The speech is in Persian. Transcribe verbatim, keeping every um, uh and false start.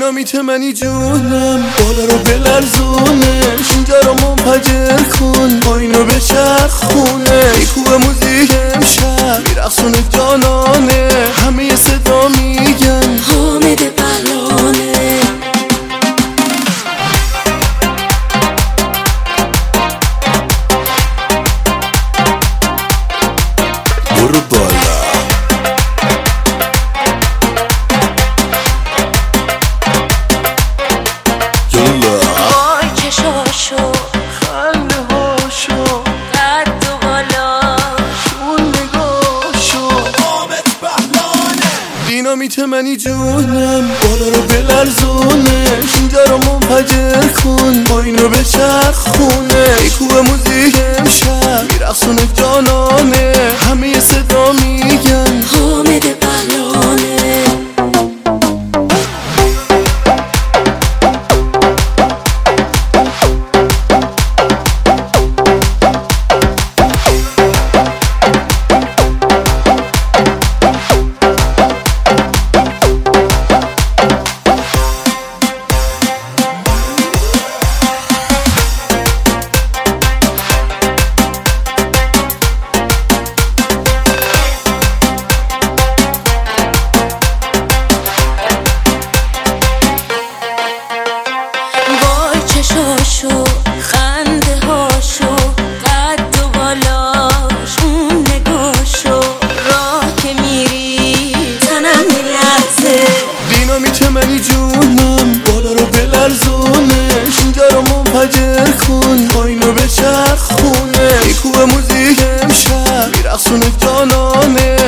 دینامیت منی جونم، بالا رو بلرزونش، اینجا رو منفجر کن، پایینو بچرخونه، میکوبه موزیک امشب میرقصونه جانانه، همه یه صدا میگن حامد بلانه. برو بالا یلا وای چشاشو خنده هاشو قد و بالاشون نگاشو حامد بهلانه. دینامیت منی جونم، بالا رو بلرزونش، اینجا رو منفجر کن، پایینو بچرخونه، میکوبه موزیک امشب میرقصونه جانانه، همه یه صدا میگن حامد بلانه. چشاشو خنده هاشو قد و بالاش اون نگاشو راه که میری تنم میلرزه. دینامیت منی جونم، بالا رو بلرزونش، اینجا رو منفجر کن، پایینو بچرخونه، میکوبه موزیک امشب میرقصونه جانانه،